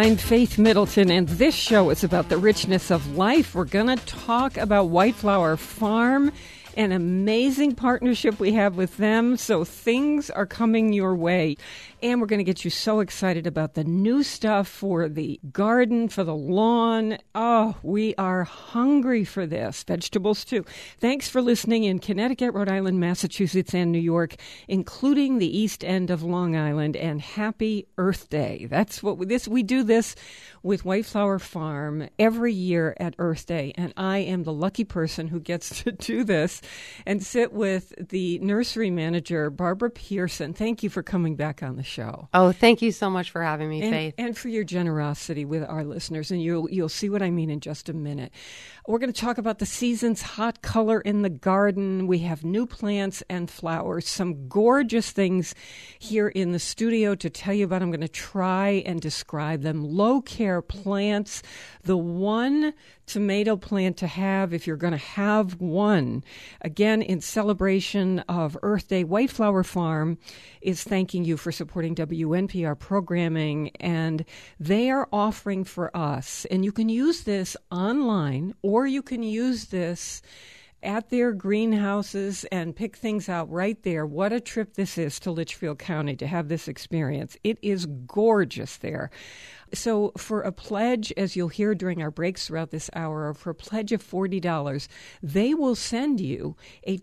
I'm Faith Middleton, and this show is about the richness of life. We're going to talk about White Flower Farm, an amazing partnership we have with them, so things are coming your way. And we're going to get you so excited about the new stuff for the garden, for the lawn. Oh, we are hungry for this. Vegetables, too. Thanks for listening in Connecticut, Rhode Island, Massachusetts, and New York, including the East End of Long Island. And happy Earth Day. That's what we do this with White Flower Farm every year at Earth Day. And I am the lucky person who gets to do this and sit with the nursery manager, Barbara Pearson. Thank you for coming back on the show. Oh, thank you so much for having me, Faith. And for your generosity with our listeners. And you'll see what I mean in just a minute. We're going to talk about the season's hot color in the garden. We have new plants and flowers, some gorgeous things here in the studio to tell you about. I'm going to try and describe them. Low care plants, the one tomato plant to have if you're going to have one. Again, in celebration of Earth Day, White Flower Farm is thanking you for supporting WNPR programming, and they are offering for us, and you can use this online or you can use this at their greenhouses and pick things out right there. What a trip this is to Litchfield County to have this experience. It is gorgeous there. So for a pledge, as you'll hear during our breaks throughout this hour, for a pledge of $40, they will send you a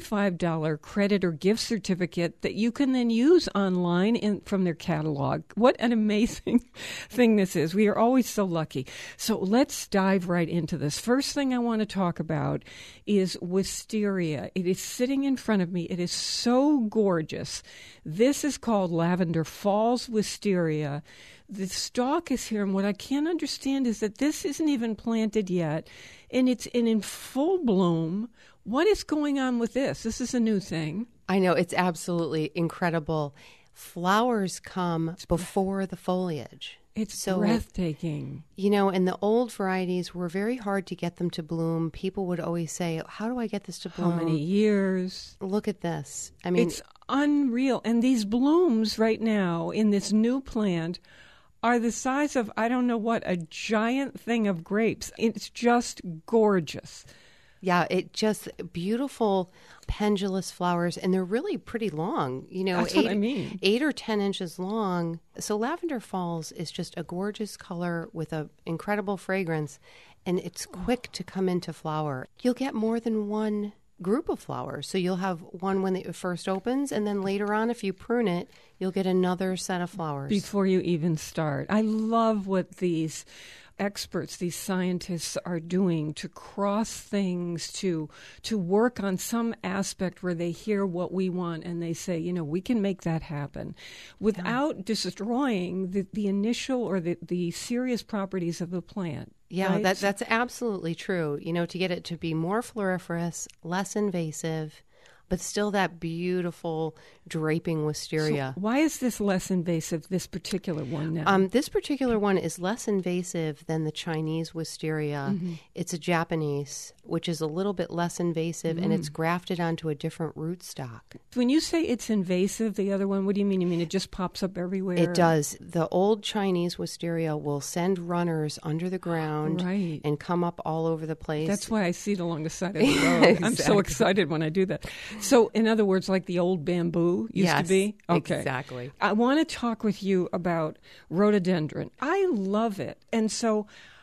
$25 credit or gift certificate that you can then use online from their catalog. What an amazing thing this is. We are always so lucky. So let's dive right into this. First thing I want to talk about is wisteria. It is sitting in front of me. It is so gorgeous. This is called Lavender Falls wisteria. The stalk is here, and what I can't understand is that this isn't even planted yet, and it's in full bloom. What is going on with this? This is a new thing. I know, it's absolutely incredible. Flowers come before the foliage. It's so breathtaking. You know, and the old varieties were very hard to get them to bloom. People would always say, how do I get this to bloom? How many years? Look at this. I mean, it's unreal. And these blooms right now in this new plant are the size of, I don't know what, a giant thing of grapes. It's just gorgeous. Yeah, it just beautiful pendulous flowers, and they're really pretty long. You know, that's what I mean. 8 or 10 inches long. So Lavender Falls is just a gorgeous color with an incredible fragrance, and it's quick to come into flower. You'll get more than one group of flowers. So you'll have one when it first opens, and then later on, if you prune it, you'll get another set of flowers. Before you even start. I love what these experts, these scientists are doing to cross things, to work on some aspect where they hear what we want and they say, you know, we can make that happen without destroying the initial or the serious properties of the plant. Yeah, right? That's absolutely true. You know, to get it to be more floriferous, less invasive, but still that beautiful draping wisteria. So why is this less invasive, this particular one now? This particular one is less invasive than the Chinese wisteria. Mm-hmm. It's a Japanese, which is a little bit less invasive, and it's grafted onto a different rootstock. When you say it's invasive, the other one, what do you mean? You mean it just pops up everywhere? It does. The old Chinese wisteria will send runners under the ground and come up all over the place. That's why I see it along the side of the road. Exactly. I'm so excited when I do that. So, in other words, like the old bamboo used to be? Okay. Exactly. I want to talk with you about rhododendron. I love it. And so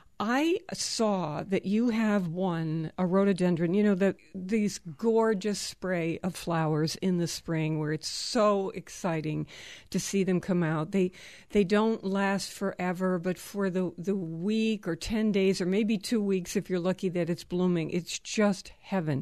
I saw that you have a rhododendron, you know, these gorgeous spray of flowers in the spring where it's so exciting to see them come out. They don't last forever, but for the week or 10 days or maybe 2 weeks, if you're lucky that it's blooming, it's just heaven.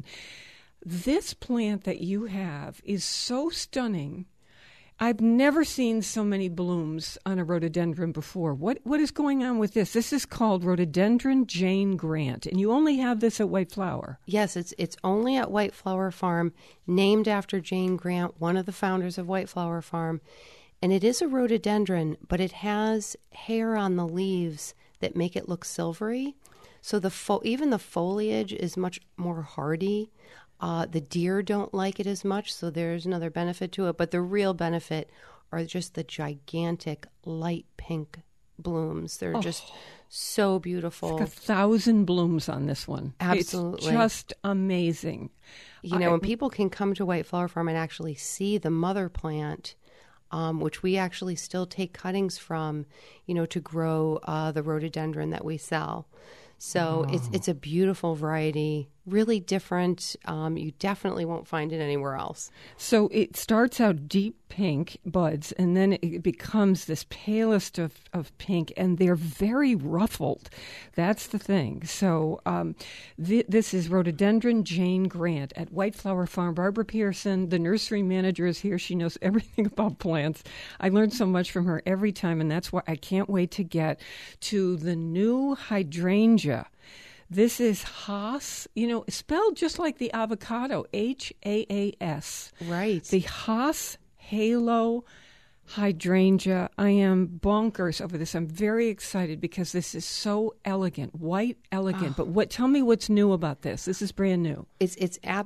This plant that you have is so stunning. I've never seen so many blooms on a rhododendron before. What is going on with this? This is called Rhododendron Jane Grant, and you only have this at White Flower. Yes, it's only at White Flower Farm, named after Jane Grant, one of the founders of White Flower Farm. And it is a rhododendron, but it has hair on the leaves that make it look silvery. So even the foliage is much more hardy. The deer don't like it as much, so there's another benefit to it. But the real benefit are just the gigantic light pink blooms. They're just so beautiful. Like 1,000 blooms on this one. Absolutely. It's just amazing. And people can come to White Flower Farm and actually see the mother plant, which we actually still take cuttings from, to grow the rhododendron that we sell. So it's a beautiful variety, really different. You definitely won't find it anywhere else. So it starts out deep pink buds, and then it becomes this palest of pink, and they're very ruffled. That's the thing. So this is Rhododendron Jane Grant at White Flower Farm. Barbara Pearson, the nursery manager, is here. She knows everything about plants. I learn so much from her every time, and that's why I can't wait to get to the new hydrangea. This is Haas, spelled just like the avocado, Haas. Right. The Haas Halo Hydrangea. I am bonkers over this. I'm very excited because this is so elegant, white elegant. But tell me what's new about this. This is brand new. It's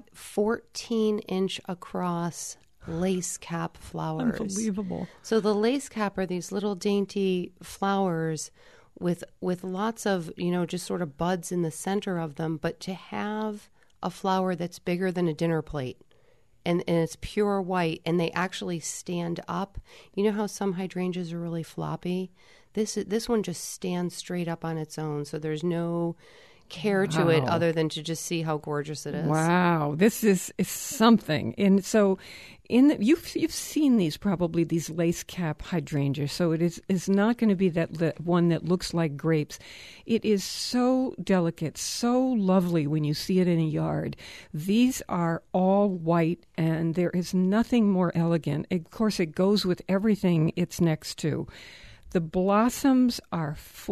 14-inch across lace cap flowers. Unbelievable. So the lace cap are these little dainty flowers with lots of, just sort of buds in the center of them, but to have a flower that's bigger than a dinner plate and it's pure white and they actually stand up. You know how some hydrangeas are really floppy? This one just stands straight up on its own, so there's no care to it other than to just see how gorgeous it is. Wow, this is something. And so you've seen these lace cap hydrangeas, so it is not going to be that one that looks like grapes. It is so delicate, so lovely when you see it in a yard. These are all white, and there is nothing more elegant. Of course, it goes with everything it's next to. The blossoms are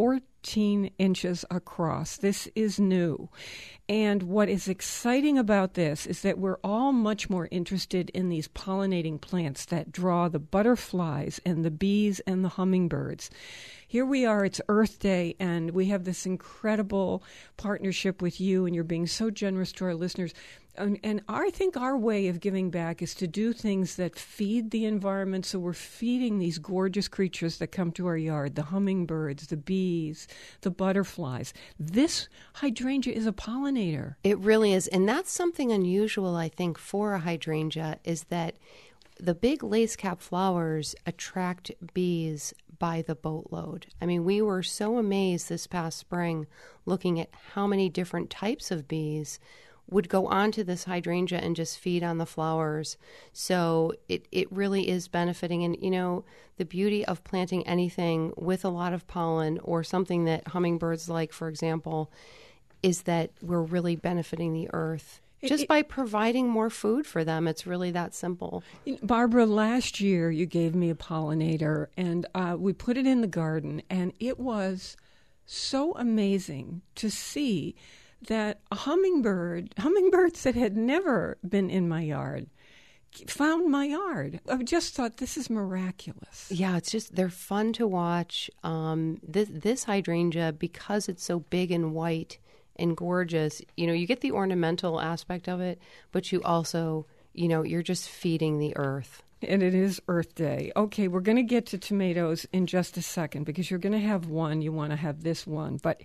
14 inches across. This is new. And what is exciting about this is that we're all much more interested in these pollinating plants that draw the butterflies and the bees and the hummingbirds. Here we are, it's Earth Day, and we have this incredible partnership with you, and you're being so generous to our listeners. And I think our way of giving back is to do things that feed the environment. So we're feeding these gorgeous creatures that come to our yard, the hummingbirds, the bees, the butterflies. This hydrangea is a pollinator. It really is. And that's something unusual, I think, for a hydrangea, is that the big lace cap flowers attract bees by the boatload. I mean, we were so amazed this past spring looking at how many different types of bees would go onto this hydrangea and just feed on the flowers. So it really is benefiting. And, the beauty of planting anything with a lot of pollen or something that hummingbirds like, for example, is that we're really benefiting the earth. Just by providing more food for them. It's really that simple. Barbara, last year you gave me a pollinator, and we put it in the garden, and it was so amazing to see that hummingbirds that had never been in my yard, found my yard. I just thought, this is miraculous. Yeah, they're fun to watch. This hydrangea, because it's so big and white and gorgeous, you get the ornamental aspect of it, but you also, you're just feeding the earth. And it is Earth Day. Okay, we're going to get to tomatoes in just a second because you're going to have one. You want to have this one. But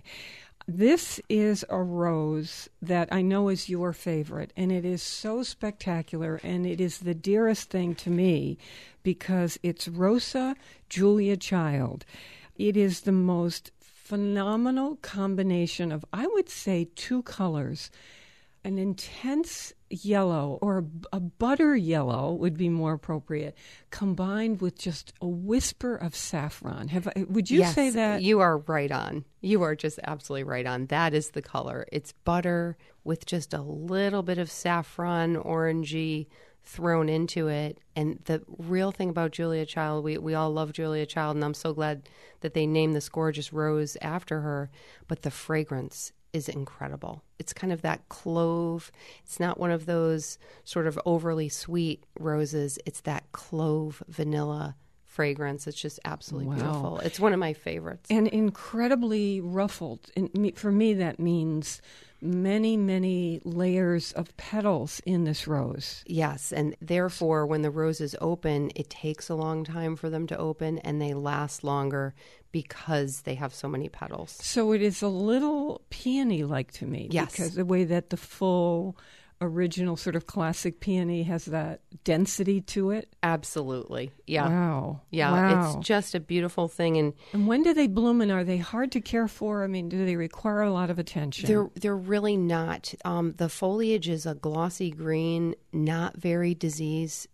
this is a rose that I know is your favorite, and it is so spectacular, and it is the dearest thing to me because it's Rosa Julia Child. It is the most phenomenal combination of, I would say, two colors. An intense yellow, or a butter yellow would be more appropriate, combined with just a whisper of saffron. Would you say that? You are right on. You are just absolutely right on. That is the color. It's butter with just a little bit of saffron, orangey thrown into it. And the real thing about Julia Child, we all love Julia Child, and I'm so glad that they named this gorgeous rose after her. But the fragrance is incredible. It's kind of that clove. It's not one of those sort of overly sweet roses. It's that clove vanilla fragrance. It's just absolutely Wow. beautiful. It's one of my favorites. And incredibly ruffled. And for me, that means many, many layers of petals in this rose. Yes, and therefore, when the roses open, it takes a long time for them to open, and they last longer because they have so many petals. So it is a little peony-like to me. Yes. Because the way that the full original sort of classic peony has that density to it. Absolutely. Yeah. Wow. Yeah, Wow. it's just a beautiful thing. And when do they bloom, and are they hard to care for? I mean, do they require a lot of attention? They're really not. The foliage is a glossy green, not very disease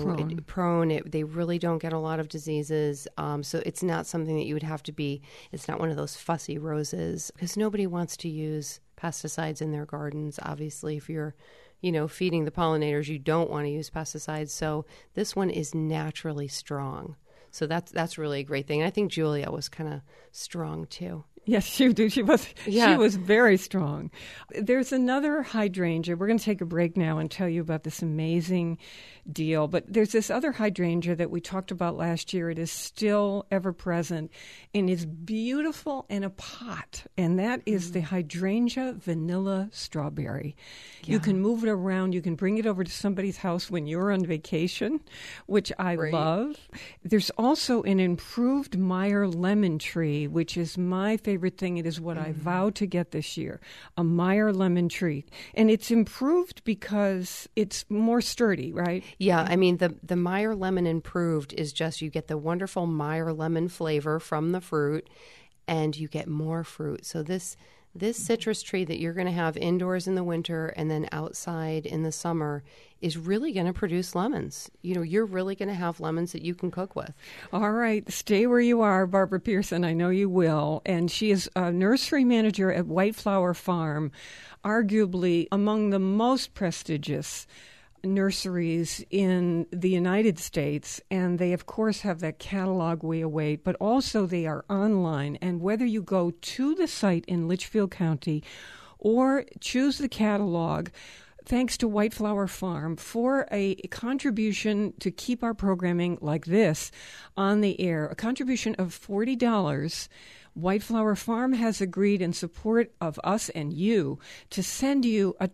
prone. They really don't get a lot of diseases. So it's not something that you would have to be. It's not one of those fussy roses, because nobody wants to use pesticides in their gardens. Obviously, if you're feeding the pollinators, you don't want to use pesticides. So this one is naturally strong. So that's really a great thing. I think Julia was kind of strong too. Yes, she did. She was very strong. There's another hydrangea. We're going to take a break now and tell you about this amazing deal. But there's this other hydrangea that we talked about last year. It is still ever present and is beautiful in a pot. And that is the hydrangea vanilla strawberry. Yeah. You can move it around. You can bring it over to somebody's house when you're on vacation, which I love. There's also an improved Meyer lemon tree, which is my favorite thing. It is what I vow to get this year, a Meyer lemon tree. And it's improved because it's more sturdy, right? Yeah, I mean, the Meyer lemon improved is just you get the wonderful Meyer lemon flavor from the fruit, and you get more fruit. So this citrus tree that you're going to have indoors in the winter and then outside in the summer is really going to produce lemons. You're really going to have lemons that you can cook with. All right. Stay where you are, Barbara Pearson. I know you will. And she is a nursery manager at White Flower Farm, arguably among the most prestigious nurseries in the United States, and they of course have that catalog we await, but also they are online. And whether you go to the site in Litchfield County or choose the catalog, thanks to White Flower Farm, for a contribution to keep our programming like this on the air, a contribution of $40, White Flower Farm has agreed in support of us and you to send you a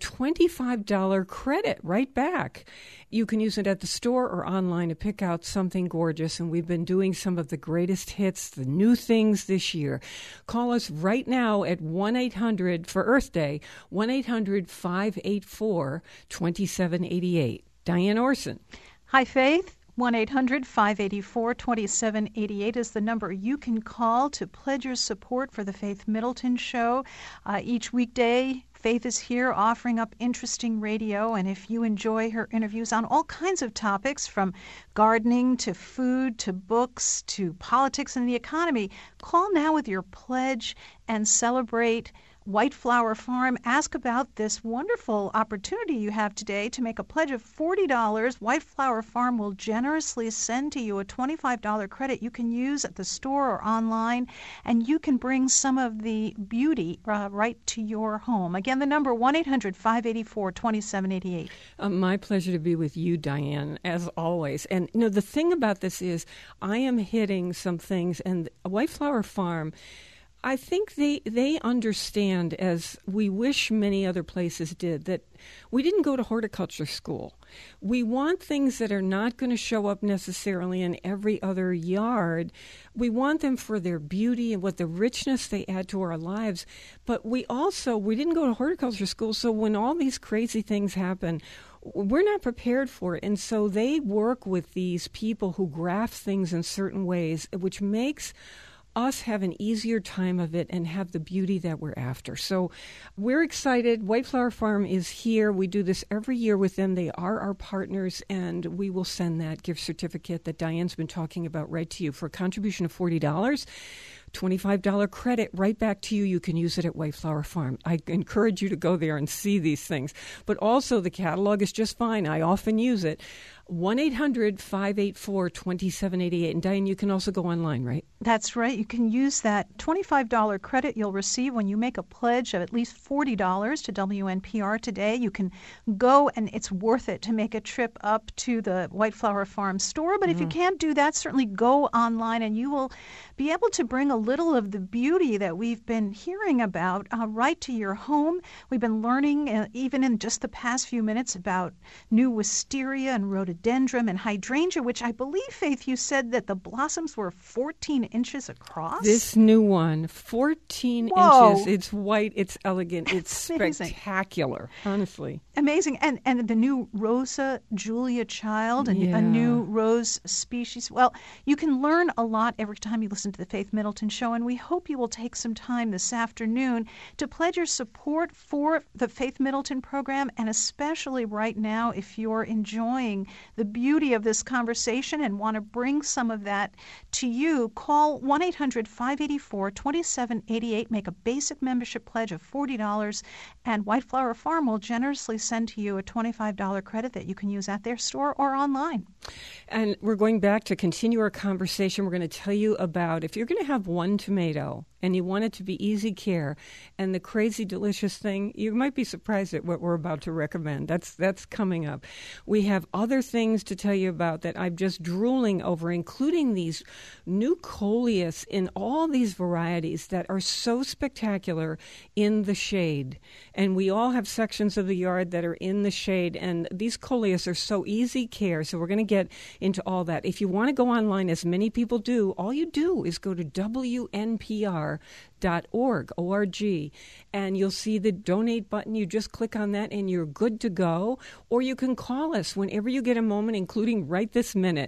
$25 credit right back. You can use it at the store or online to pick out something gorgeous, and we've been doing some of the greatest hits, the new things this year. Call us right now at 1-800 for Earth Day, 1-800-584-2788. Diane Orson. Hi, Faith. 1-800-584-2788 is the number you can call to pledge your support for the Faith Middleton Show. Each weekday, Faith is here offering up interesting radio, and if you enjoy her interviews on all kinds of topics, from gardening to food to books to politics and the economy, call now with your pledge and celebrate White Flower Farm. Ask about this wonderful opportunity you have today to make a pledge of $40. White Flower Farm will generously send to you a $25 credit you can use at the store or online, and you can bring some of the beauty right to your home. Again, the number 1-800-584-2788. My pleasure to be with you, Diane, as always. And the thing about this is I am hitting some things, and White Flower Farm, I think they understand, as we wish many other places did, that we didn't go to horticulture school. We want things that are not going to show up necessarily in every other yard. We want them for their beauty and what the richness they add to our lives. But we didn't go to horticulture school, so when all these crazy things happen, we're not prepared for it. And so they work with these people who graft things in certain ways, which makes us have an easier time of it and have the beauty that we're after. So we're excited. White Flower Farm is here. We do this every year with them. They are our partners, and we will send that gift certificate that Diane's been talking about right to you for a contribution of $40. $25 credit right back to you. You can use it at White Flower Farm. I encourage you to go there and see these things. But also the catalog is just fine. I often use it. 1-800-584-2788. And Diane, you can also go online, right? That's right. You can use that $25 credit you'll receive when you make a pledge of at least $40 to WNPR today. You can go, and it's worth it to make a trip up to the White Flower Farm store. But if you can't do that, certainly go online, and you will be able to bring a little of the beauty that we've been hearing about right to your home. We've been learning, even in just the past few minutes, about new wisteria and rhododendron and hydrangea, which I believe, Faith, you said that the blossoms were 14 inches across? This new one, 14 inches. It's white. It's elegant. It's spectacular, honestly. Amazing. And the new Rosa Julia Child, a new rose species. Well, you can learn a lot every time you listen to the Faith Middleton Show, and we hope you will take some time this afternoon to pledge your support for the Faith Middleton program, and especially right now, if you're enjoying the beauty of this conversation and want to bring some of that to you, call 1-800-584-2788, make a basic membership pledge of $40, and White Flower Farm will generously send to you a $25 credit that you can use at their store or online. And we're going back to continue our conversation. We're going to tell you about if you're going to have one tomato and you want it to be easy care and the crazy delicious thing, you might be surprised at what we're about to recommend. That's coming up. We have other things to tell you about that I'm just drooling over, including these new coleus in all these varieties that are so spectacular in the shade. And we all have sections of the yard that are in the shade, and these coleus are so easy care. So we're going to get into all that. If you want to go online, as many people do, all you do is go to WNPR.org, O-R-G, and you'll see the donate button. You just click on that and you're good to go. Or you can call us whenever you get a moment, including right this minute,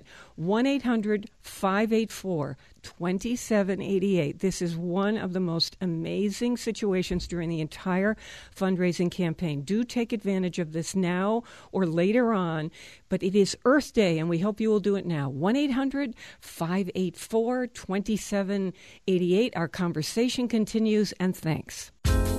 1-800-584-2788. This is one of the most amazing situations during the entire fundraising campaign. Do take advantage of this now or later on, but it is Earth Day, and we hope you will do it now. 1-800-584-2788. Our conversation continues, and thanks.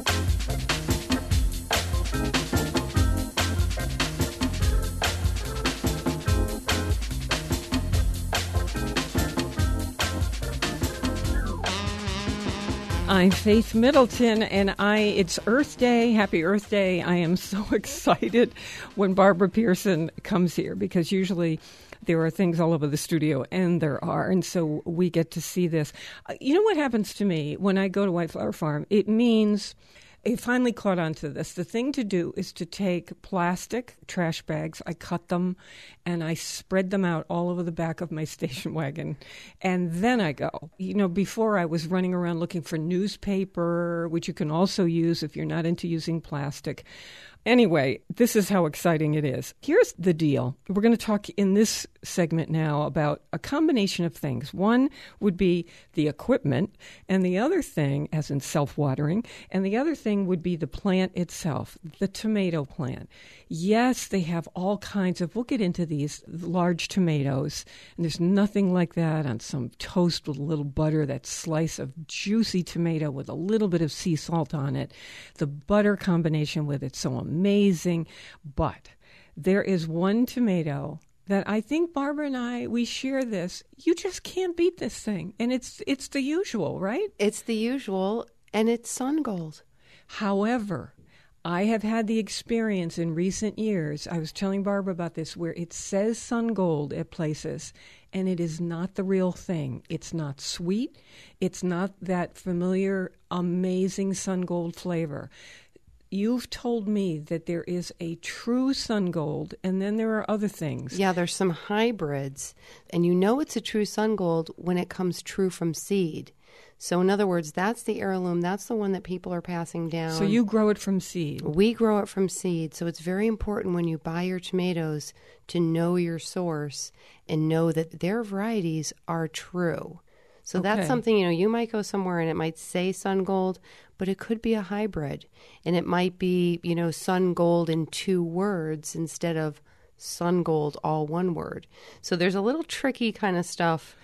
I'm Faith Middleton, and it's Earth Day. Happy Earth Day. I am so excited when Barbara Pearson comes here, because usually there are things all over the studio, and there are, and so we get to see this. You know what happens to me when I go to White Flower Farm? It means... It finally caught on to this. The thing to do is to take plastic trash bags, I cut them, and I spread them out all over the back of my station wagon. And then I go. You know, before I was running around looking for newspaper, which you can also use if you're not into using plastic. Anyway, this is how exciting it is. Here's the deal. We're going to talk in this segment now about a combination of things. One would be the equipment, and the other thing, as in self-watering, and the other thing would be the plant itself, the tomato plant. Yes, they have all kinds of, we'll get into these large tomatoes, and there's nothing like that on some toast with a little butter, that slice of juicy tomato with a little bit of sea salt on it. The butter combination with it, so amazing. But there is one tomato that I think Barbara and I, we share this. You just can't beat this thing. And it's the usual, right? It's the usual, and it's Sun Gold. However, I have had the experience in recent years, I was telling Barbara about this, where it says Sun Gold at places, and it is not the real thing. It's not sweet. It's not that familiar, amazing Sun Gold flavor. You've told me that there is a true Sun Gold, and then there are other things. Yeah, there's some hybrids, and you know it's a true Sun Gold when it comes true from seed. So in other words, that's the heirloom. That's the one that people are passing down. So you grow it from seed. We grow it from seed. So it's very important when you buy your tomatoes to know your source and know that their varieties are true. So that's something, you might go somewhere and it might say Sun Gold, but it could be a hybrid. And it might be, Sun Gold in 2 words instead of Sun Gold, all one word. So there's a little tricky kind of stuff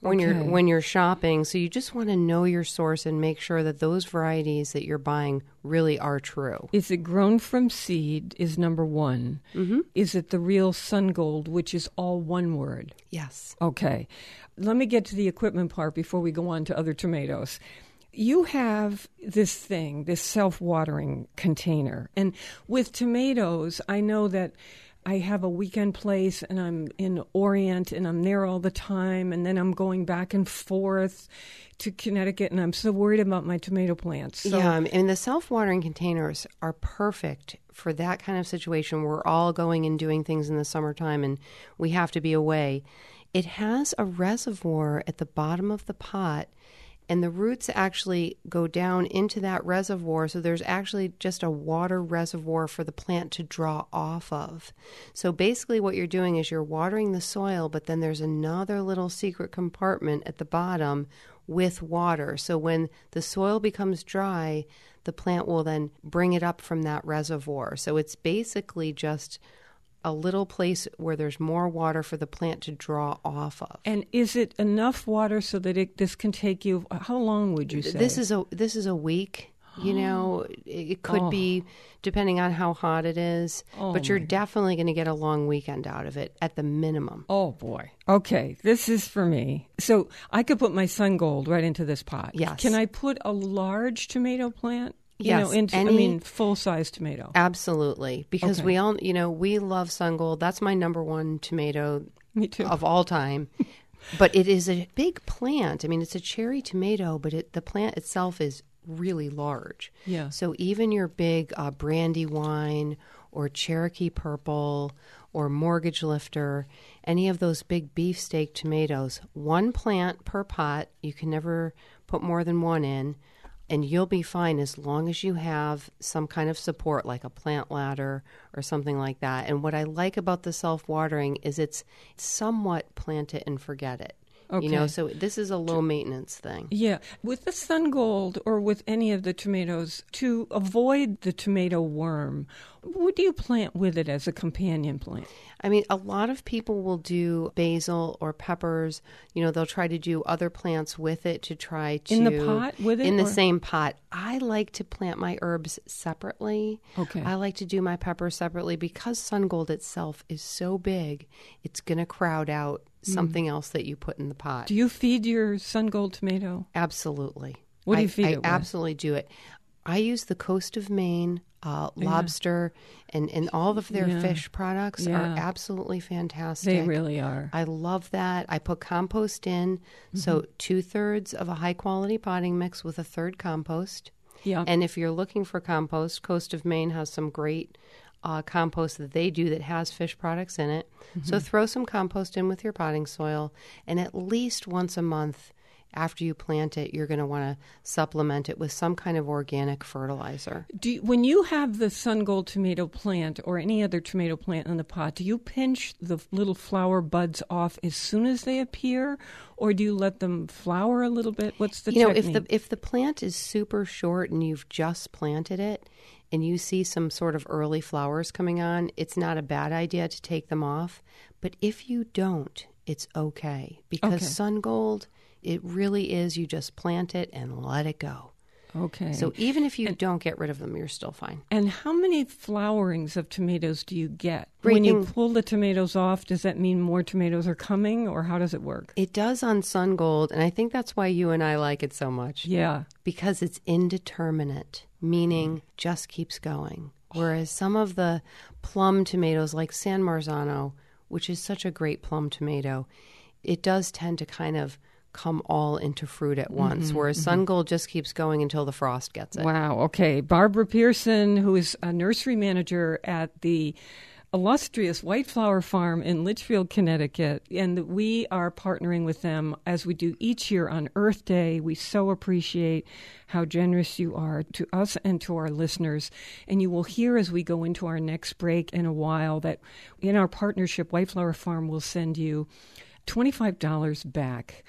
when Okay. you're shopping. So you just want to know your source and make sure that those varieties that you're buying really are true. Is it grown from seed is number one. Mm-hmm. Is it the real Sun Gold, which is all one word? Yes. Okay. Let me get to the equipment part before we go on to other tomatoes. You have this thing, this self-watering container. And with tomatoes, I know that I have a weekend place and I'm in Orient and I'm there all the time, and then I'm going back and forth to Connecticut, and I'm so worried about my tomato plants. So, Yeah, and the self-watering containers are perfect for that kind of situation. We're all going and doing things in the summertime and we have to be away. It has a reservoir at the bottom of the pot, and the roots actually go down into that reservoir, so there's actually just a water reservoir for the plant to draw off of. So basically what you're doing is you're watering the soil, but then there's another little secret compartment at the bottom with water. So when the soil becomes dry, the plant will then bring it up from that reservoir. So it's basically just a little place where there's more water for the plant to draw off of. and is it enough water so that this can take you, how long would you say? This is a week. You know, it could be depending on how hot it is, but you're definitely going to get a long weekend out of it at the minimum. Oh, boy. Okay, this is for me. So I could put my Sun Gold right into this pot. Yes. Can I put a large tomato plant? Yes, Full-size tomato. Absolutely, because Okay. we all, we love Sun Gold. That's my number one tomato Me too. of all time. But it is a big plant. I mean, it's a cherry tomato, but the plant itself is really large. Yeah. So even your big Brandywine or Cherokee Purple or Mortgage Lifter, any of those big beefsteak tomatoes, one plant per pot. You can never put more than one in. And you'll be fine as long as you have some kind of support like a plant ladder or something like that. And what I like about the self-watering is it's somewhat plant it and forget it. Okay. So this is a low maintenance thing. Yeah. With the Sun Gold or with any of the tomatoes, to avoid the tomato worm, what do you plant with it as a companion plant? I mean, a lot of people will do basil or peppers. They'll try to do other plants with it to try to... In the pot with it? In the or? same pot. I like to plant my herbs separately. Okay. I like to do my peppers separately because Sun Gold itself is so big, it's going to crowd out something else that you put in the pot. Do you feed your Sun Gold tomato? Absolutely. What do you feed it with? I absolutely do it. I use the Coast of Maine lobster, and all of their fish products are absolutely fantastic. They really are. I love that. I put compost in, so 2/3 of a high-quality potting mix with a third compost. Yeah. And if you're looking for compost, Coast of Maine has some great compost that they do that has fish products in it. So throw some compost in with your potting soil, and at least once a month after you plant it, you're going to want to supplement it with some kind of organic fertilizer. When you have the Sun Gold tomato plant or any other tomato plant in the pot, do you pinch the little flower buds off as soon as they appear, or do you let them flower a little bit? What's the technique? If the plant is super short and you've just planted it and you see some sort of early flowers coming on, it's not a bad idea to take them off. But if you don't, it's okay, because Sun Gold, it really is, you just plant it and let it go. Okay. So even if you don't get rid of them, you're still fine. And how many flowerings of tomatoes do you get? Great When you thing. pull the tomatoes off, does that mean more tomatoes are coming, or how does it work? It does on Sun Gold, and I think that's why you and I like it so much. Yeah. Because it's indeterminate, meaning just keeps going. Whereas some of the plum tomatoes, like San Marzano, which is such a great plum tomato, it does tend to kind of come all into fruit at once, whereas Sun Gold just keeps going until the frost gets it. Wow. Okay. Barbara Pearson, who is a nursery manager at the illustrious White Flower Farm in Litchfield, Connecticut, and we are partnering with them as we do each year on Earth Day. We so appreciate how generous you are to us and to our listeners. And you will hear as we go into our next break in a while that in our partnership, White Flower Farm will send you $25 back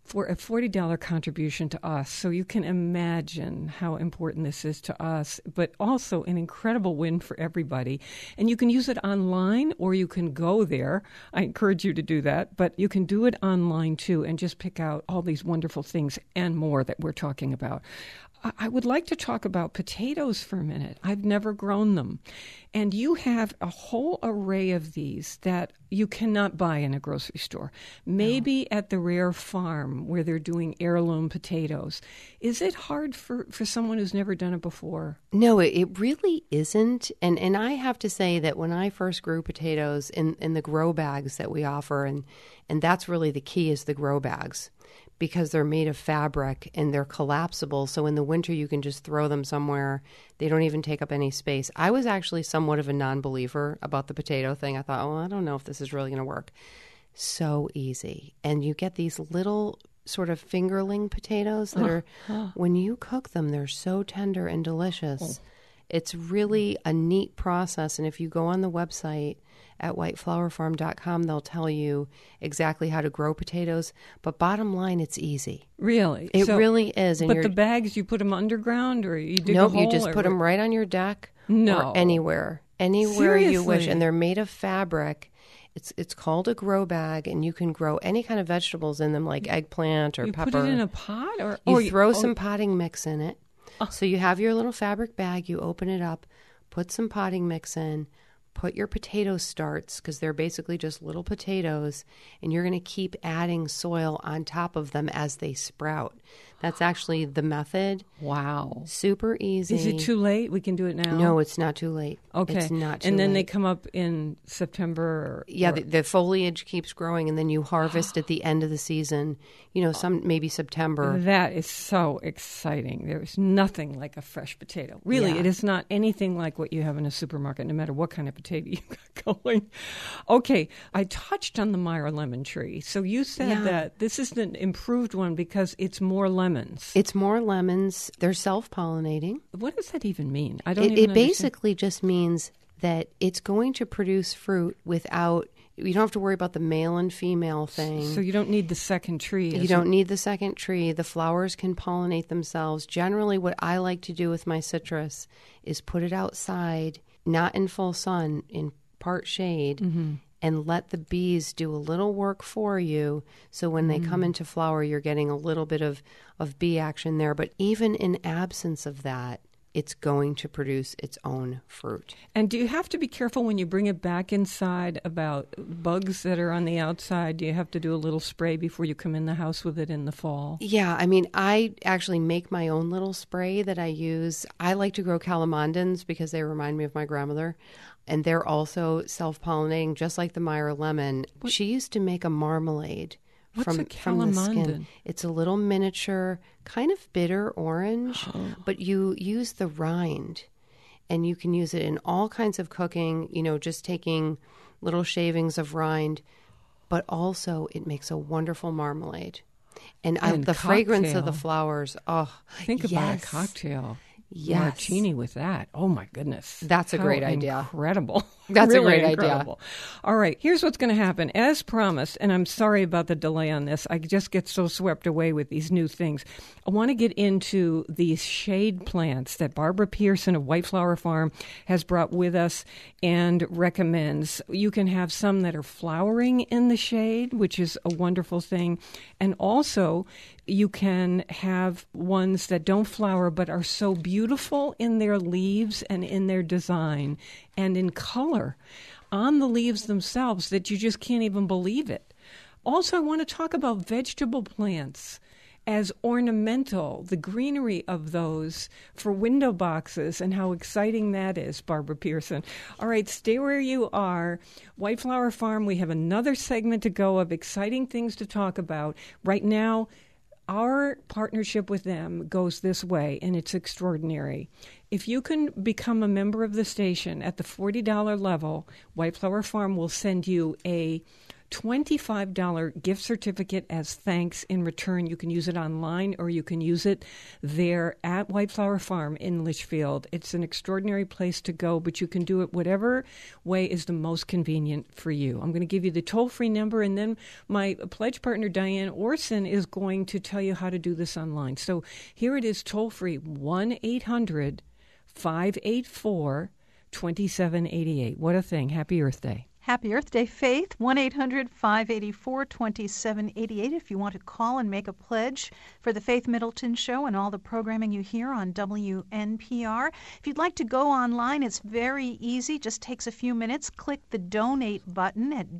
for a $40 contribution to us. So you can imagine how important this is to us, but also an incredible win for everybody. And you can use it online or you can go there. I encourage you to do that, but you can do it online too and just pick out all these wonderful things and more that we're talking about. I would like to talk about potatoes for a minute. I've never grown them. And you have a whole array of these that you cannot buy in a grocery store. Maybe at the Rare Farm where they're doing heirloom potatoes. Is it hard for someone who's never done it before? No, it really isn't. And I have to say that when I first grew potatoes in the grow bags that we offer, and that's really the key is the grow bags, because they're made of fabric and they're collapsible. So in the winter, you can just throw them somewhere. They don't even take up any space. I was actually somewhat of a non-believer about the potato thing. I thought, I don't know if this is really going to work. So easy. And you get these little sort of fingerling potatoes that are, when you cook them, they're so tender and delicious. It's really a neat process. And if you go on the website at whiteflowerfarm.com, they'll tell you exactly how to grow potatoes. But bottom line, it's easy. Really? It really is. And but the bags, you put them underground or you dig Nope, a hole? you just put them right on your deck or anywhere Seriously? you wish. And they're made of fabric. It's called a grow bag, and you can grow any kind of vegetables in them, like eggplant or pepper. You put it in a pot? Or you throw some potting mix in it. So you have your little fabric bag, you open it up, put some potting mix in, put your potato starts, because they're basically just little potatoes, and you're going to keep adding soil on top of them as they sprout. That's actually the method. Wow. Super easy. Is it too late? We can do it now? No, it's not too late. Okay. It's not too late. And then they come up in September? The foliage keeps growing, and then you harvest at the end of the season, maybe September. That is so exciting. There's nothing like a fresh potato. Really, It is not anything like what you have in a supermarket, no matter what kind of potato you got going. Okay, I touched on the Meyer lemon tree. So you said that this is an improved one because it's more lemons. It's more lemons. They're self-pollinating. What does that even mean? I don't even It understand. basically just means that it's going to produce fruit without, you don't have to worry about the male and female thing. So you don't need the second tree. You don't need the second tree. The flowers can pollinate themselves. Generally, what I like to do with my citrus is put it outside, not in full sun, in part shade, and let the bees do a little work for you. So when they come into flower, you're getting a little bit of bee action there. But even in absence of that, it's going to produce its own fruit. And do you have to be careful when you bring it back inside about bugs that are on the outside? Do you have to do a little spray before you come in the house with it in the fall? Yeah, I mean, I actually make my own little spray that I use. I like to grow calamondins because they remind me of my grandmother. And they're also self-pollinating, just like the Meyer lemon. She used to make a marmalade from the skin. It's a little miniature, kind of bitter orange, but you use the rind. And you can use it in all kinds of cooking, just taking little shavings of rind. But also, it makes a wonderful marmalade. And the fragrance of the flowers, Think about a cocktail. Yes. Martini with that. Oh, my goodness. That's a great idea. Incredible. That's really a great incredible. Idea. All right. Here's what's going to happen. As promised, and I'm sorry about the delay on this. I just get so swept away with these new things. I want to get into these shade plants that Barbara Pearson of White Flower Farm has brought with us and recommends. You can have some that are flowering in the shade, which is a wonderful thing. And also, you can have ones that don't flower but are so beautiful in their leaves and in their design and in color on the leaves themselves that you just can't even believe it. Also, I want to talk about vegetable plants as ornamental, the greenery of those for window boxes and how exciting that is, Barbara Pearson. All right, stay where you are. White Flower Farm, we have another segment to go of exciting things to talk about. Right now, our partnership with them goes this way, and it's extraordinary. If you can become a member of the station at the $40 level, White Flower Farm will send you a $25 gift certificate as thanks in return. You can use it online or you can use it there at White Flower Farm in Litchfield. It's an extraordinary place to go, but you can do it whatever way is the most convenient for you. I'm going to give you the toll-free number, and then my pledge partner, Diane Orson, is going to tell you how to do this online. So here it is, toll-free, 1-800-584-2788. What a thing. Happy Earth Day. Happy Earth Day, Faith. 1-800-584-2788 if you want to call and make a pledge for the Faith Middleton Show and all the programming you hear on WNPR. If you'd like to go online, it's very easy. Just takes a few minutes. Click the donate button at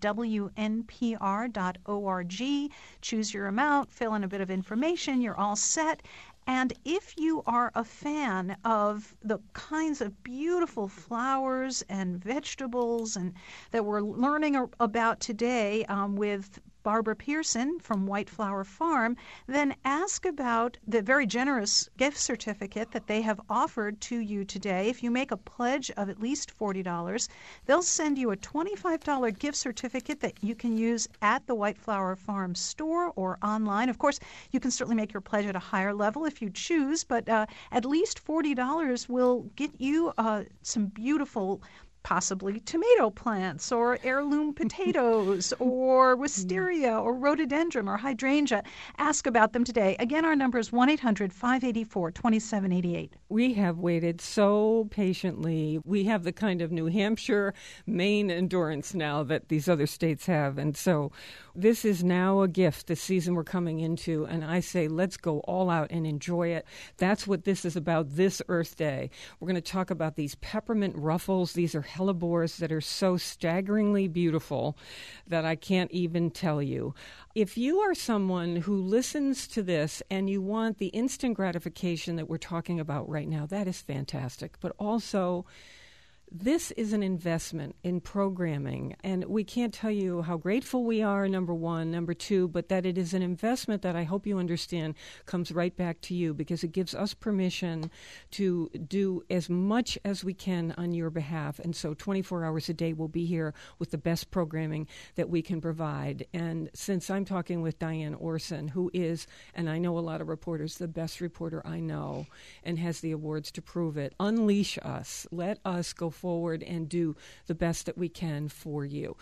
WNPR.org. Choose your amount, fill in a bit of information. You're all set. And if you are a fan of the kinds of beautiful flowers and vegetables and that we're learning about today with Barbara Pearson from White Flower Farm, then ask about the very generous gift certificate that they have offered to you today. If you make a pledge of at least $40, they'll send you a $25 gift certificate that you can use at the White Flower Farm store or online. Of course, you can certainly make your pledge at a higher level if you choose, but at least $40 will get you some beautiful possibly tomato plants or heirloom potatoes or wisteria or rhododendron or hydrangea. Ask about them today. Again, our number is 1-800-584-2788. We have waited so patiently. We have the kind of New Hampshire, Maine endurance now that these other states have. And so this is now a gift, the season we're coming into. And I say, let's go all out and enjoy it. That's what this is about this Earth Day. We're going to talk about these peppermint ruffles. These are hellebores that are so staggeringly beautiful that I can't even tell you. If you are someone who listens to this and you want the instant gratification that we're talking about right now, that is fantastic. But also, this is an investment in programming, and we can't tell you how grateful we are, number one. Number two, but that it is an investment that I hope you understand comes right back to you because it gives us permission to do as much as we can on your behalf. And so 24 hours a day we'll be here with the best programming that we can provide. And since I'm talking with Diane Orson, who is, and I know a lot of reporters, the best reporter I know and has the awards to prove it, unleash us. Let us go forward and do the best that we can for you.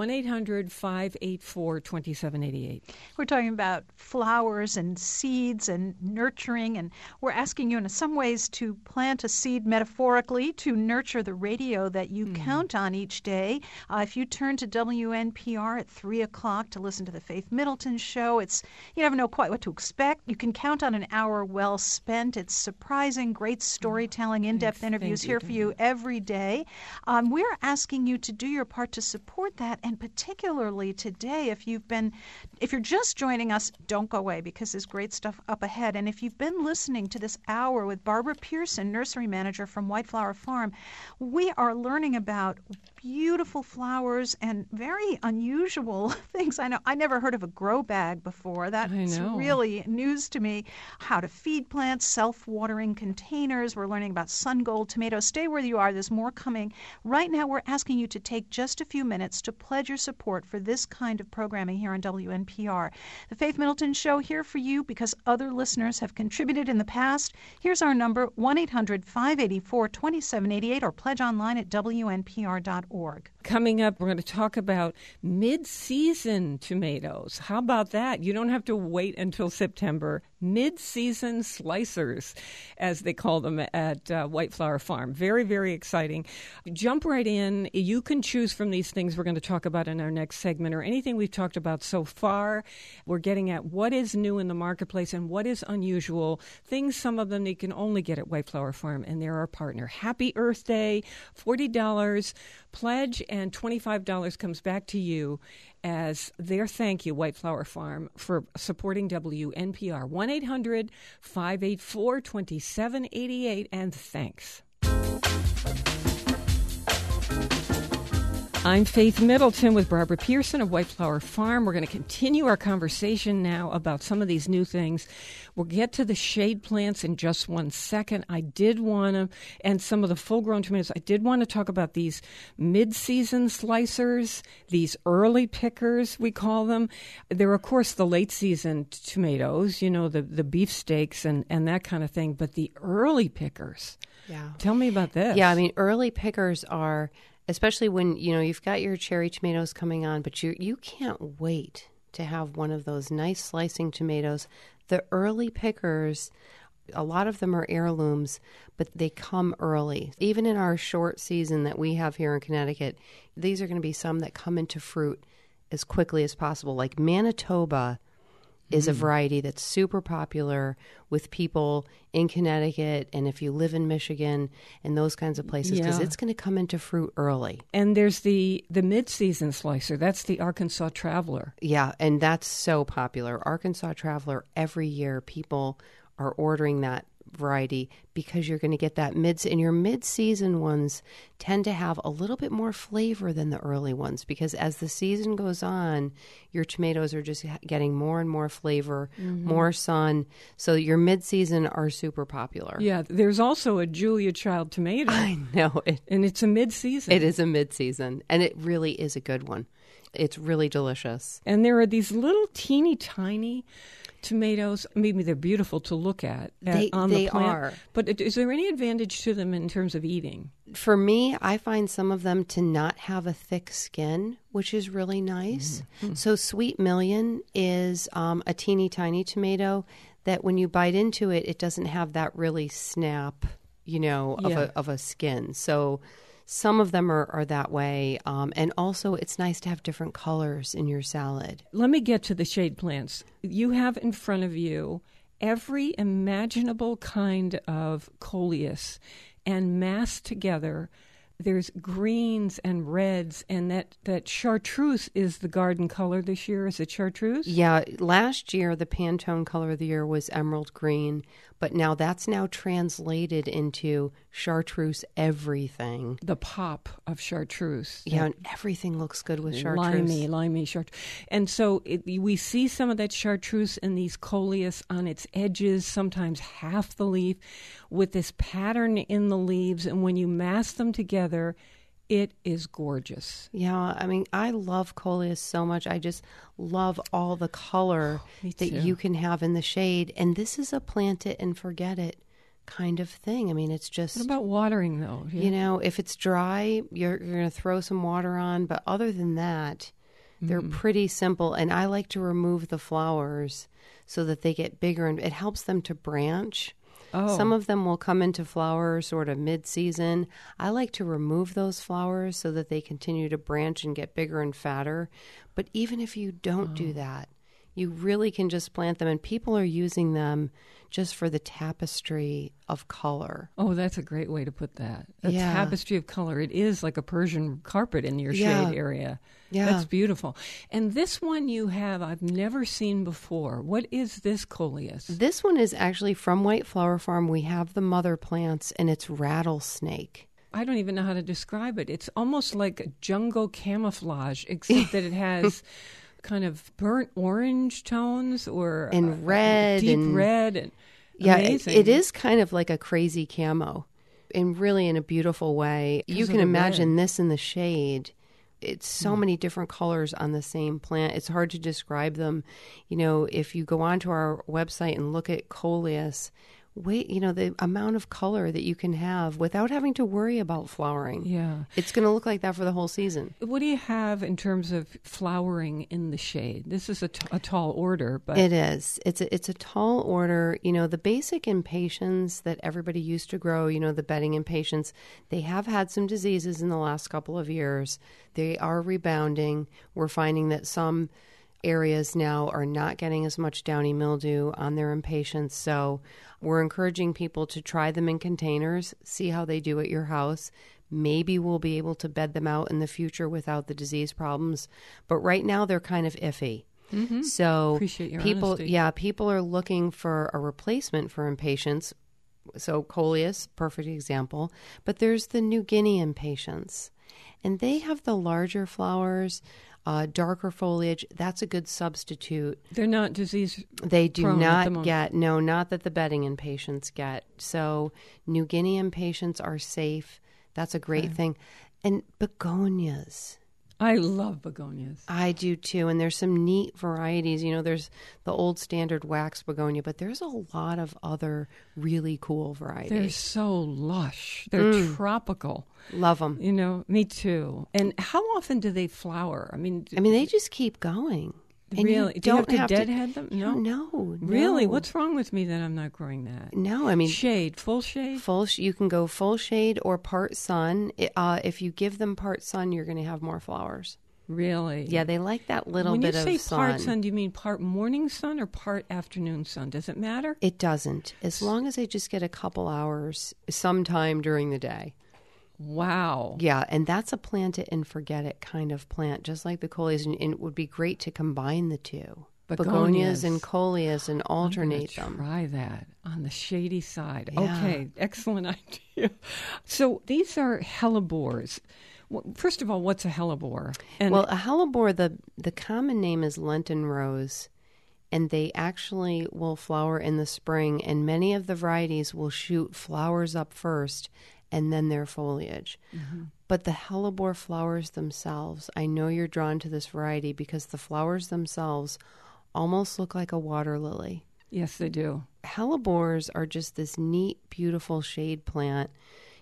1-800-584-2788. We're talking about flowers and seeds and nurturing, and we're asking you in some ways to plant a seed metaphorically to nurture the radio that you count on each day. If you turn to WNPR at 3 o'clock to listen to the Faith Middleton Show, you never know quite what to expect. You can count on an hour well spent. It's surprising, great storytelling, in-depth interviews here for you every day. We're asking you to do your part to support that, and particularly today, if you're just joining us, don't go away because there's great stuff up ahead. And if you've been listening to this hour with Barbara Pearson, nursery manager from White Flower Farm, we are learning about beautiful flowers and very unusual things. I know I never heard of a grow bag before. That's really news to me. How to feed plants, self-watering containers. We're learning about sun gold tomatoes. Stay where you are. There's more coming. Right now, we're asking you to take just a few minutes to pledge your support for this kind of programming here on WNPR. The Faith Middleton Show here for you because other listeners have contributed in the past. Here's our number, 1-800-584-2788, or pledge online at WNPR.org. Coming up, we're going to talk about mid-season tomatoes. How about that? You don't have to wait until September. Mid-season slicers, as they call them at White Flower Farm. Very, very exciting. Jump right in. You can choose from these things we're going to talk about in our next segment or anything we've talked about so far. We're getting at what is new in the marketplace and what is unusual. Things, some of them you can only get at White Flower Farm, and they're our partner. Happy Earth Day, $40 pledge, and $25 comes back to you as their thank you, White Flower Farm, for supporting WNPR. 1-800-584-2788, and thanks. I'm Faith Middleton with Barbara Pearson of White Flower Farm. We're going to continue our conversation now about some of these new things. We'll get to the shade plants in just one second. I did want to, and some of the full-grown tomatoes, I did want to talk about these mid-season slicers, these early pickers, we call them. There are, of course, the late-season tomatoes, you know, the beefsteaks and that kind of thing, but the early pickers. Yeah. Tell me about this. Yeah, I mean, early pickers are, especially when, you know, you've got your cherry tomatoes coming on, but you can't wait to have one of those nice slicing tomatoes. The early pickers, a lot of them are heirlooms, but they come early. Even in our short season that we have here in Connecticut, these are going to be some that come into fruit as quickly as possible. Like Manitoba is a variety that's super popular with people in Connecticut, and if you live in Michigan and those kinds of places, because it's going to come into fruit early. And there's the mid-season slicer. That's the Arkansas Traveler. Yeah, and that's so popular. Arkansas Traveler, every year people are ordering that variety because you're going to get that and your mid-season ones tend to have a little bit more flavor than the early ones, because as the season goes on, your tomatoes are just getting more and more flavor, more sun. So your mid-season are super popular. Yeah, there's also a Julia Child tomato. I know it. And it's a mid-season. It is a mid-season, and it really is a good one. It's really delicious. And there are these little teeny tiny tomatoes. Maybe they're beautiful to look at on the plant. Are. But is there any advantage to them in terms of eating? For me, I find some of them to not have a thick skin, which is really nice. Mm-hmm. So Sweet Million is a teeny tiny tomato that when you bite into it, it doesn't have that really snap, of a skin. So some of them are that way. And also, it's nice to have different colors in your salad. Let me get to the shade plants. You have in front of you every imaginable kind of coleus, and massed together, there's greens and reds, and that chartreuse is the garden color this year. Is it chartreuse? Yeah, last year the Pantone color of the year was emerald green, but now that's translated into chartreuse everything. The pop of chartreuse. Yeah, and everything looks good with chartreuse. Limey chartreuse. And so we see some of that chartreuse in these coleus on its edges, sometimes half the leaf, with this pattern in the leaves. And when you mass them together, it is gorgeous. Yeah, I mean, I love coleus so much. I just love all the color that you can have in the shade. And this is a plant it and forget it kind of thing. I mean, it's just... What about watering, though? Yeah. If it's dry, you're going to throw some water on. But other than that, they're pretty simple. And I like to remove the flowers so that they get bigger, and it helps them to branch. Oh. Some of them will come into flower sort of mid-season. I like to remove those flowers so that they continue to branch and get bigger and fatter. But even if you don't do that, you really can just plant them, and people are using them just for the tapestry of color. Oh, that's a great way to put that. A tapestry of color. It is like a Persian carpet in your shade area. Yeah. That's beautiful. And this one you have, I've never seen before. What is this coleus? This one is actually from White Flower Farm. We have the mother plants, and it's rattlesnake. I don't even know how to describe it. It's almost like a jungle camouflage, except that it has kind of burnt orange tones and red, deep red, and amazing. It is kind of like a crazy camo, and really in a beautiful way. You can imagine this in the shade. It's so many different colors on the same plant. It's hard to describe them. If you go onto our website and look at coleus, the amount of color that you can have without having to worry about flowering. Yeah. It's going to look like that for the whole season. What do you have in terms of flowering in the shade? This is a tall order, but... It is. It's a tall order. The basic impatiens that everybody used to grow, the bedding impatiens, they have had some diseases in the last couple of years. They are rebounding. We're finding that some areas now are not getting as much downy mildew on their impatiens. So we're encouraging people to try them in containers, see how they do at your house. Maybe we'll be able to bed them out in the future without the disease problems. But right now they're kind of iffy. Mm-hmm. So appreciate your honesty. honesty. People are looking for a replacement for impatiens. So coleus, perfect example. But there's the New Guinea impatiens. And they have the larger flowers, darker foliage. That's a good substitute. They're not disease They do prone at the not moment. get, no, not that the bedding impatiens get. So New Guinea impatiens are safe. That's a great thing. And begonias. I love begonias. I do too. And there's some neat varieties. You know, there's the old standard wax begonia, but there's a lot of other really cool varieties. They're so lush. They're tropical. Love them. You know, me too. And how often do they flower? I mean, they just keep going. And really? You Do you have don't to deadhead them? No. No. Really? What's wrong with me that I'm not growing that? No, I mean, Shade, full shade? you can go full shade or part sun. If you give them part sun, you're going to have more flowers. Really? Yeah, they like that little When bit you of say sun. part sun, do you mean part morning sun or part afternoon sun? Does it matter? It doesn't. As long as they just get a couple hours sometime during the day. Wow. Yeah, and that's a plant it and forget it kind of plant, just like the coleus. And it would be great to combine the two. Begonias and coleus and alternate them. Try that on the shady side. Yeah. Okay, excellent idea. So these are hellebores. Well, first of all, what's a hellebore? And Well, a hellebore, the common name is Lenten rose, and they actually will flower in the spring, and many of the varieties will shoot flowers up first and then their foliage. But the hellebore flowers themselves, I know you're drawn to this variety because the flowers themselves almost look like a water lily. yes, they do. Hellebores are just this neat, beautiful shade plant,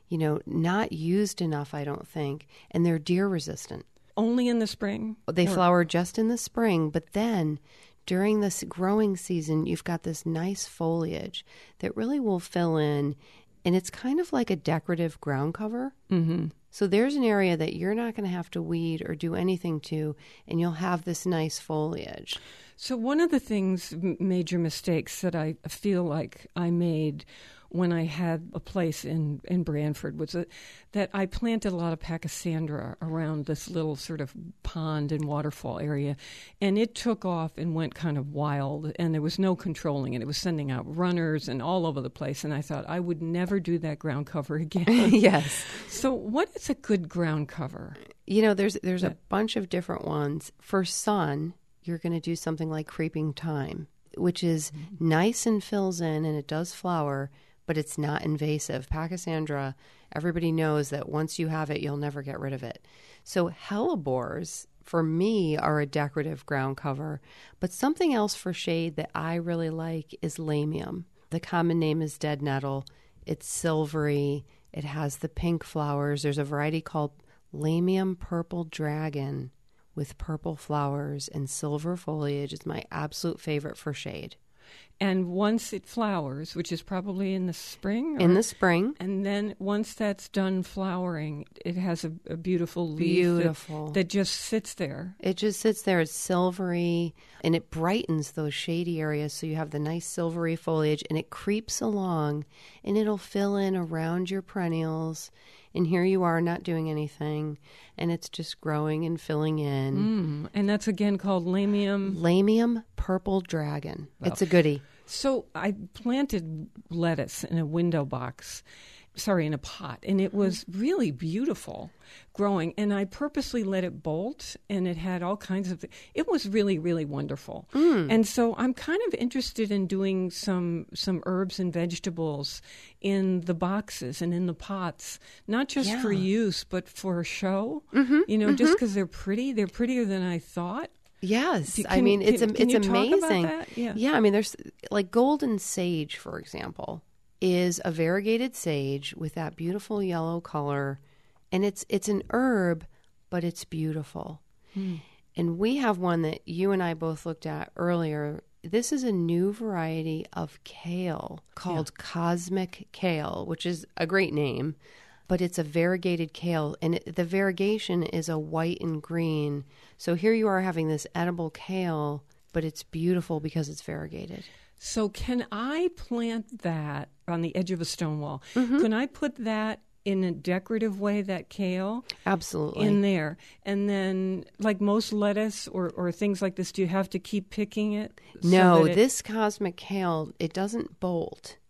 not used enough, I don't think, and they're deer resistant. Only in the spring? They Or- flower just in the spring, but then during this growing season, you've got this nice foliage that really will fill in, and it's kind of like a decorative ground cover. Mm-hmm. So there's an area that you're not going to have to weed or do anything to, and you'll have this nice foliage. So one of the things, major mistakes that I feel like I made when I had a place in Branford was that I planted a lot of Pachysandra around this little sort of pond and waterfall area, and it took off and went kind of wild, and there was no controlling it. It was sending out runners and all over the place, and I thought I would never do that ground cover again. Yes. So what is a good ground cover? There's a bunch of different ones. For sun, you're going to do something like creeping thyme, which is nice and fills in, and it does flower, but it's not invasive. Pachysandra, everybody knows that once you have it, you'll never get rid of it. So hellebores, for me, are a decorative ground cover. But something else for shade that I really like is lamium. The common name is dead nettle. It's silvery. It has the pink flowers. There's a variety called lamium purple dragon with purple flowers and silver foliage. It's my absolute favorite for shade. And once it flowers, which is probably in the spring? In the spring. And then once that's done flowering, it has a beautiful leaf Beautiful. that just sits there. It just sits there. It's silvery, and it brightens those shady areas. So you have the nice silvery foliage, and it creeps along, and it'll fill in around your perennials. And here you are not doing anything, and it's just growing and filling in. And that's again called lamium. Lamium purple dragon. It's a goodie. So I planted lettuce in a window box, in a pot, and it was really beautiful growing. And I purposely let it bolt, and it had all kinds of, it was really, really wonderful. And so I'm kind of interested in doing some herbs and vegetables in the boxes and in the pots, not just for use, but for show, just because they're pretty. They're prettier than I thought. Yes, Can it's you talk amazing. about that? Yeah, I mean, there's like golden sage, for example, is a variegated sage with that beautiful yellow color, and it's an herb, but it's beautiful. And we have one that you and I both looked at earlier. This is a new variety of kale called Cosmic Kale, which is a great name. But it's a variegated kale, and the variegation is a white and green. So here you are having this edible kale, but it's beautiful because it's variegated. So can I plant that on the edge of a stone wall? Can I put that in a decorative way, that kale? Absolutely. In there. And then, like most lettuce or things like this, do you have to keep picking it? No, this cosmic kale, it doesn't bolt.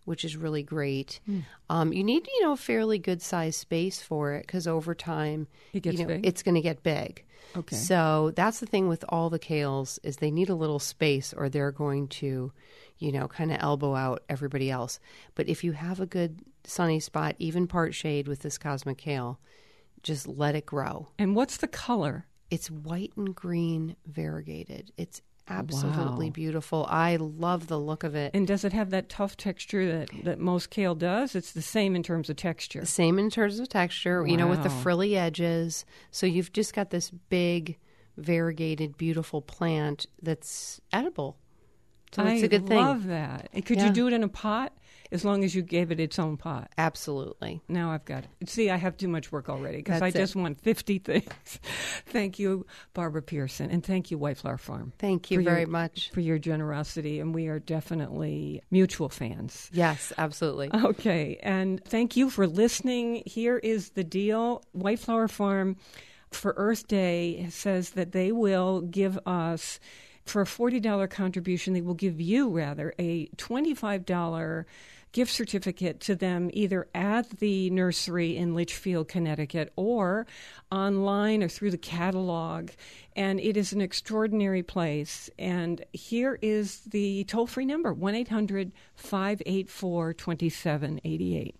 which is really great. You need, a fairly good sized space for it because over time, It gets big? it's going to get big. Okay. So that's the thing with all the kales is they need a little space or they're going to, kind of elbow out everybody else. But if you have a good sunny spot, even part shade with this cosmic kale, just let it grow. And what's the color? It's white and green variegated. It's absolutely Wow. beautiful. I love the look of it. And does it have that tough texture that most kale does? It's the same in terms of texture. Same in terms of texture, with the Wow. frilly edges. So you've just got this big, variegated, beautiful plant that's edible. So it's a good thing. I love that. And could you Yeah. do it in a pot as long as you gave it its own pot? Absolutely. Now I've got it. See, I have too much work already because I That's it. just want 50 things. Thank you, Barbara Pearson, and thank you, White Flower Farm. Thank you for very your- much. For your generosity, and we are definitely mutual fans. Yes, absolutely. Okay, and thank you for listening. Here is the deal. White Flower Farm for Earth Day says that they will give us, for a $40 contribution, they will give you, rather, a $25 gift certificate to them either at the nursery in Litchfield, Connecticut, or online or through the catalog. And it is an extraordinary place. And here is the toll-free number, 1-800-584-2788.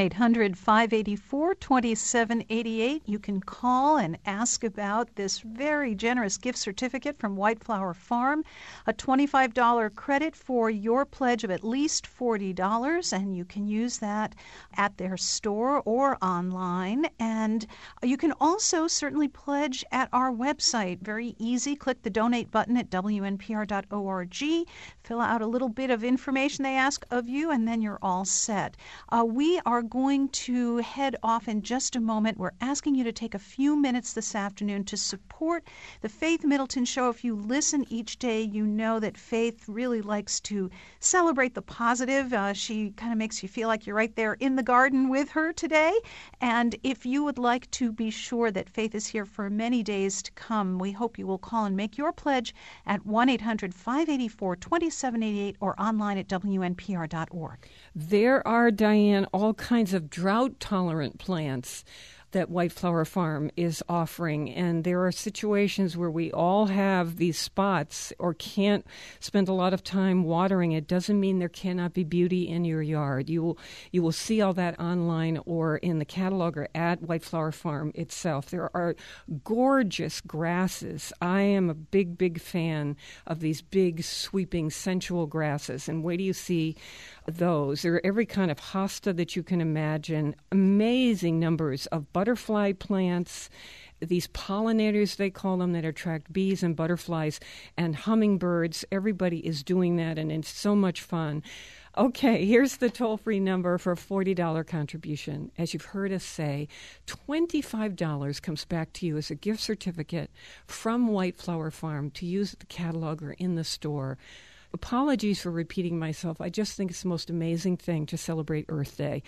1-800-584-2788. You can call and ask about this very generous gift certificate from White Flower Farm, a $25 credit for your pledge of at least $40, and you can use that at their store or online. And you can also certainly pledge at our website. Very easy. Click the donate button at wnpr.org. Fill out a little bit of information they ask of you, and then you're all set. We are going to head off in just a moment. We're asking you to take a few minutes this afternoon to support the Faith Middleton Show. If you listen each day, you know that Faith really likes to celebrate the positive. She kind of makes you feel like you're right there in the garden with her today. And if you would like to be sure that Faith is here for many days to come, we hope you will call and make your pledge at 1-800-584-2788 or online at wnpr.org. There are, Diane, all kinds of drought-tolerant plants that White Flower Farm is offering. And there are situations where we all have these spots or can't spend a lot of time watering. It doesn't mean there cannot be beauty in your yard. You will see all that online or in the catalog or at White Flower Farm itself. There are gorgeous grasses. I am a big, big fan of these big, sweeping, sensual grasses. And wait till you see those. There are every kind of hosta that you can imagine. Amazing numbers of butterfly plants, these pollinators, they call them, that attract bees and butterflies and hummingbirds. Everybody is doing that, and it's so much fun. Okay, here's the toll-free number for a $40 contribution. As you've heard us say, $25 comes back to you as a gift certificate from White Flower Farm to use at the catalog or in the store. Apologies for repeating myself. I just think it's the most amazing thing to celebrate Earth Day.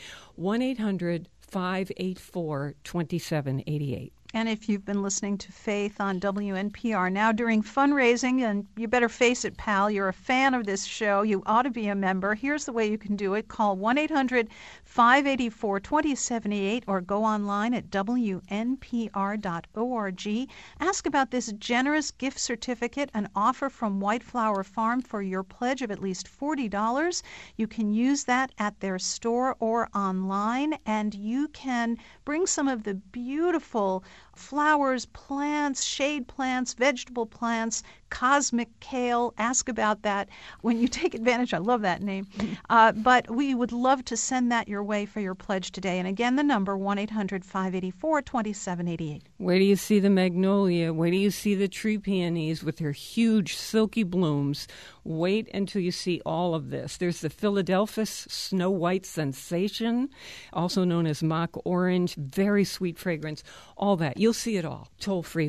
1-800-584-2788. And if you've been listening to Faith on WNPR now during fundraising, and you better face it, pal, you're a fan of this show, you ought to be a member. Here's the way you can do it. Call 1-800-584-2788 or go online at WNPR.org. Ask about this generous gift certificate, an offer from White Flower Farm for your pledge of at least $40. You can use that at their store or online, and you can bring some of the beautiful flowers, plants, shade plants, vegetable plants, cosmic kale. Ask about that when you take advantage. I love that name. But we would love to send that your way for your pledge today. And again, the number, 1-800-584-2788. Where do you see the magnolia? Where do you see the tree peonies with their huge silky blooms? Wait until you see all of this. There's the Philadelphus Snow White Sensation, also known as mock orange, very sweet fragrance, all that. You'll see it all. Toll free,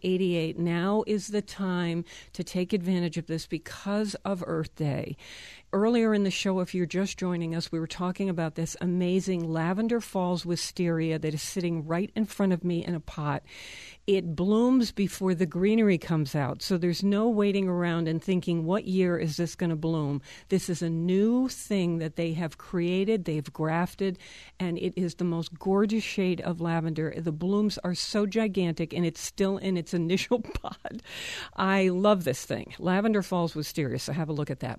1-800-584-2788. Now is the time to take advantage of this because of Earth Day. earlier in the show, if you're just joining us, we were talking about this amazing Lavender Falls wisteria that is sitting right in front of me in a pot. It blooms before the greenery comes out, so there's no waiting around and thinking, what year is this going to bloom? This is a new thing that they have created, they've grafted, and it is the most gorgeous shade of lavender. The blooms are so gigantic, and it's still in its initial pod. I love this thing. Lavender Falls wisteria, so have a look at that.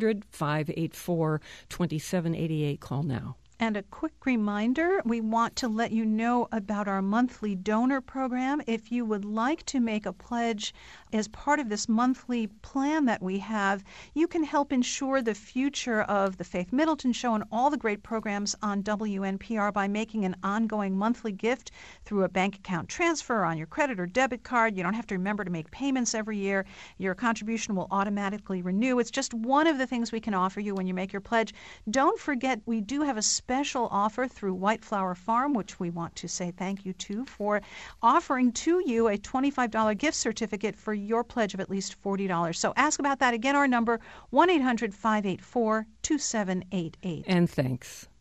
1-800-584-2788. Call now. And a quick reminder, we want to let you know about our monthly donor program. If you would like to make a pledge as part of this monthly plan that we have, you can help ensure the future of the Faith Middleton Show and all the great programs on WNPR by making an ongoing monthly gift through a bank account transfer on your credit or debit card. You don't have to remember to make payments every year. Your contribution will automatically renew. It's just one of the things we can offer you when you make your pledge. Don't forget, we do have a special offer through White Flower Farm, which we want to say thank you to, for offering to you a $25 gift certificate for your pledge of at least $40. So ask about that. Again, our number, 1-800-584-2788. And thanks.